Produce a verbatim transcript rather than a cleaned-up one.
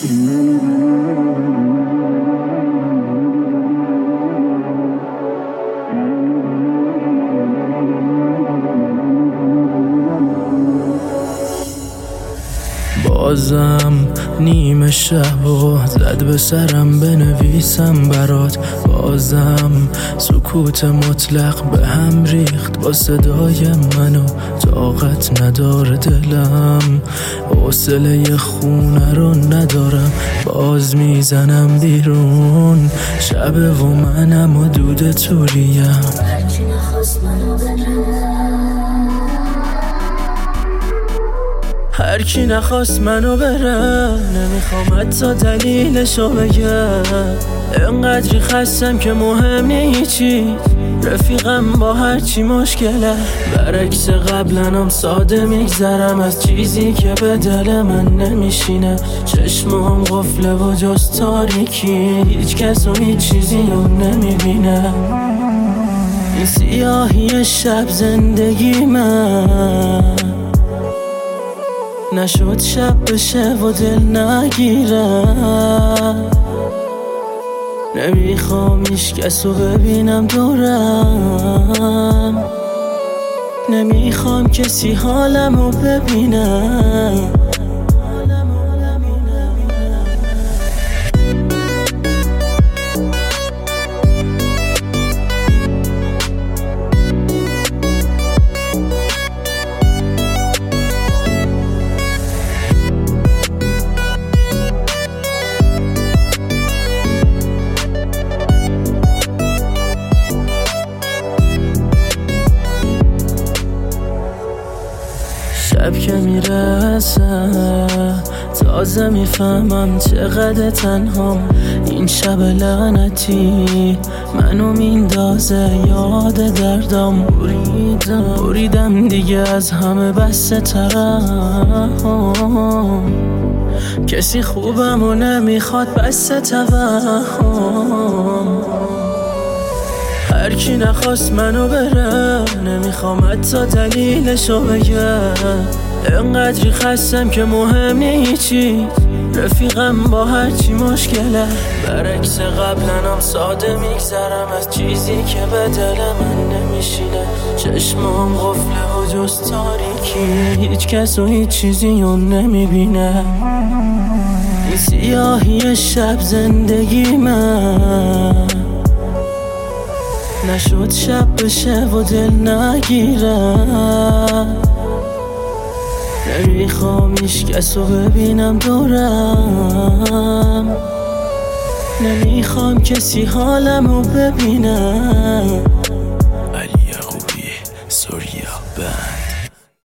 بازم نیمه شب و زد به سرم بنویسم برات. بازم سکوت مطلق به هم ریخت با صدای منو. طاقت نداره دلم، حوصله خونه رو ندارم. باز میزنم بیرون شبه و منم و دود توریم. هر کی نخواست منو بره نمیخوام حتی دلیلشو بگم. انقدری خستم که مهم نیچی، رفیقم با هرچی مشکله. برعکس قبلنم ساده میگذرم از چیزی که به دل من نمیشینه. چشمم قفله و جز تاریکی هیچ کس و هیچ چیزی رو نمیبینه. این سیاهی شب زندگی من نشد شب بشه و دل نگیره. نمیخوام هیچ کس رو ببینم دورم، نمیخوام کسی حالم رو ببینه. شب که میرسه تازه میفهمم چقدر تنهام. این شب لعنتی منو میندازه یاد دردم. بریدم بریدم دیگه از همه بسته ترم. کسی خوبم و نمیخواد بسته توهم. هر کی نخواست منو بره نمیخوام حتی دلیلشو بگم. انقدری خستم که مهم نیچی، رفیقم با هرچی مشکله. برعکس قبلنم ساده میگذرم از چیزی که به دل من نمیشینه. چشمم قفله و جز تاریکی هیچ کس و هیچ چیزی رو نمیبینه. این سیاهی شب زندگی من نشد شب بشه و دل نگیره. نمیخوام هیچ کس رو ببینم دورم، نمیخوام کسی حالم رو ببینه.